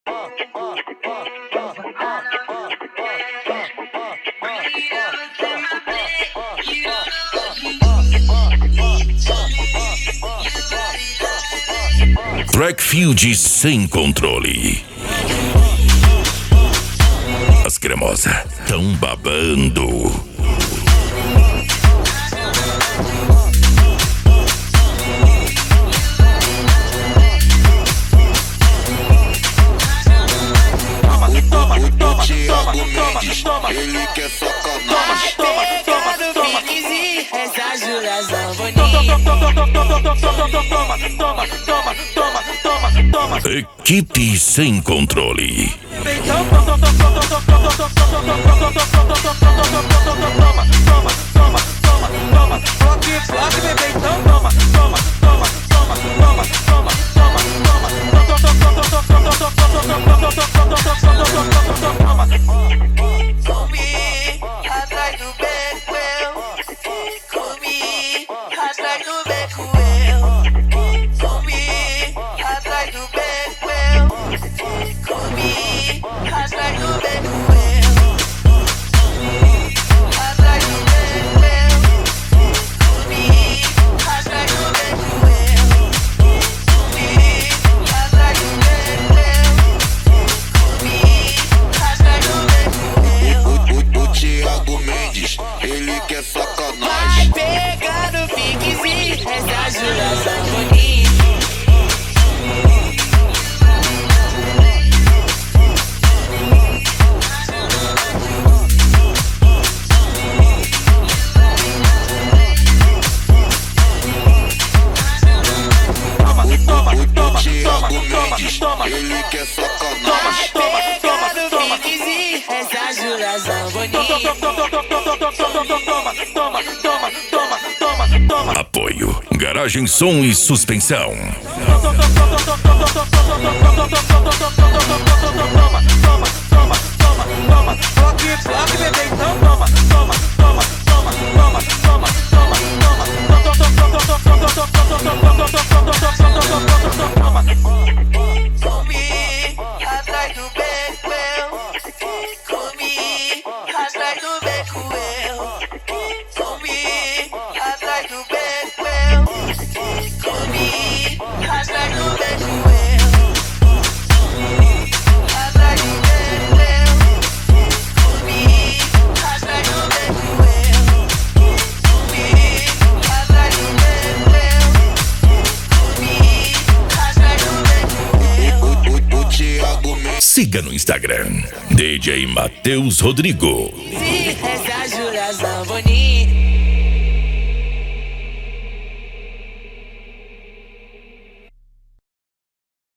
Trackfield sem controle. As cremosas tão babando. Ele quer sacanagem. Toma, essa Júlia Zamboni. Equipe sem controle. Atrás do beco eu comi, atrás do beco eu comi, atrás do beco eu comi, atrás do beco eu atrás do beco eu comi, atrás do beco eu comi, atrás do beco eu comi, atrás do beco eu. O Thiago Mendes, ele quer sacanagem. Vai pegar no piquezinho, essa Júlia Zamboni. O Thiago Mendes, ele quer sacanagem. Vai pegar no piquezinho, essa Júlia Zamboni. Apoio Garagem Som e Suspensão. Comi, atrás do beco eu comi, atrás do beco eu comi, atrás do beco eu comi, atrás do beco eu atrás do beco eu comi, atrás do beco eu comi, atrás do beco eu comi, atrás do beco eu. O Thiago Mendes. Siga no Instagram DJ Matheus Rodrigo. Essa Júlia Zamboni.